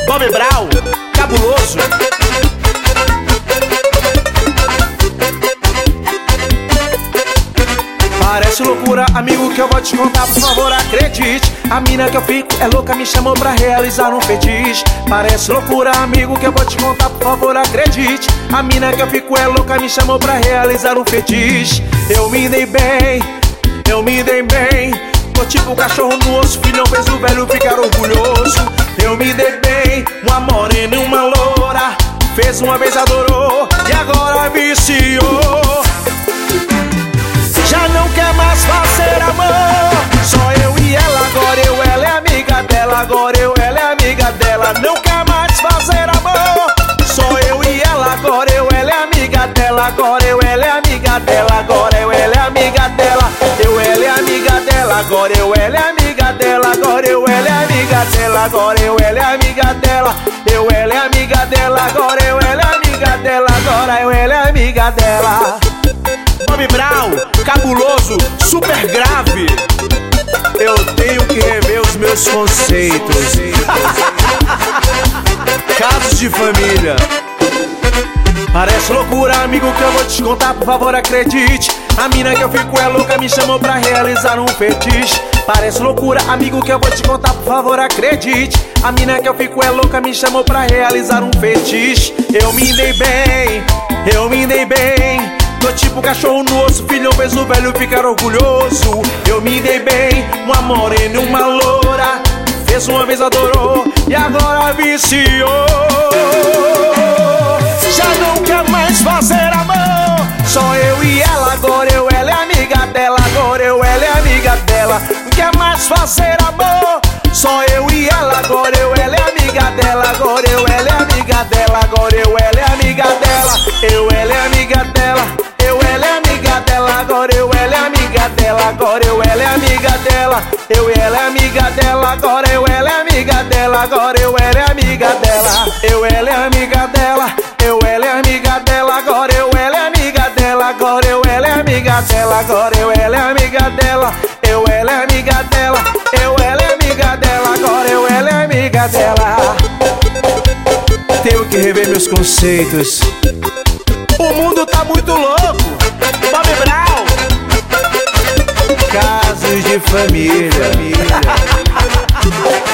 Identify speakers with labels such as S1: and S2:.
S1: Bob Brown, cabuloso. Parece loucura, amigo, que eu vou te contar, por favor, acredite. A mina que eu fico é louca, me chamou pra realizar um fetiche. Parece loucura, amigo, que eu vou te contar, por favor, acredite. A mina que eu fico é louca, me chamou pra realizar um fetiche. Eu me dei bem, eu me dei bem. Tô tipo cachorro no osso, filhão fez o velho ficar orgulhoso. Eu me dei bem, uma morena e uma loura. Fez uma vez, adorou, e agora viciou. Já não quer mais fazer amor, só eu e ela. Agora eu, ela é amiga dela. Agora eu, ela é amiga dela. Não quer mais fazer amor, só eu e ela. Agora eu, ela é amiga dela. Agora eu, ela é amiga dela. Agora eu, ela é amiga dela. Eu, ela é amiga dela. Agora eu, ela é amiga dela. Agora eu, ela é amiga dela. Agora eu, ela é amiga dela. Eu, ela é amiga dela. Agora eu, ela é amiga dela. Agora eu, ela é amiga dela. Bob Brown, cabuloso, super grave. Eu tenho que rever os meus conceitos. Casos de família. Parece loucura, amigo, que eu vou te contar, por favor, acredite. A mina que eu fico é louca, me chamou pra realizar um fetiche. Parece loucura, amigo, que eu vou te contar, por favor, acredite. A mina que eu fico é louca, me chamou pra realizar um fetiche. Eu me dei bem, eu me dei bem. Tô tipo cachorro no osso, filhão fez o velho ficar orgulhoso. Eu me dei bem, uma morena e uma loura. Fez uma vez, adorou, e agora viciou. Já não quer mais fazer amor, só eu e ela. Agora eu, ela é amiga dela. Agora eu, ela é amiga dela. Não quer mais fazer amor, só eu e ela. Agora eu, ela é amiga dela. Agora eu, ela é amiga dela. Agora eu, ela é amiga dela. Eu, ela é amiga dela. Eu, ela é amiga dela. Agora eu, ela é amiga dela. Agora eu, ela é amiga dela. Eu, ela é amiga dela. Agora eu, ela é amiga dela. Agora eu, ela é amiga dela. Eu, ela é amiga dela. Eu, ela é amiga dela. Agora eu, ela é amiga dela. Agora eu, ela é amiga dela. Agora eu, ela é amiga dela. Eu, ela é amiga dela. Eu, ela é amiga dela. Agora eu, ela é amiga dela. Tenho que rever meus conceitos. O mundo tá muito louco. Bob Brown, casos de família.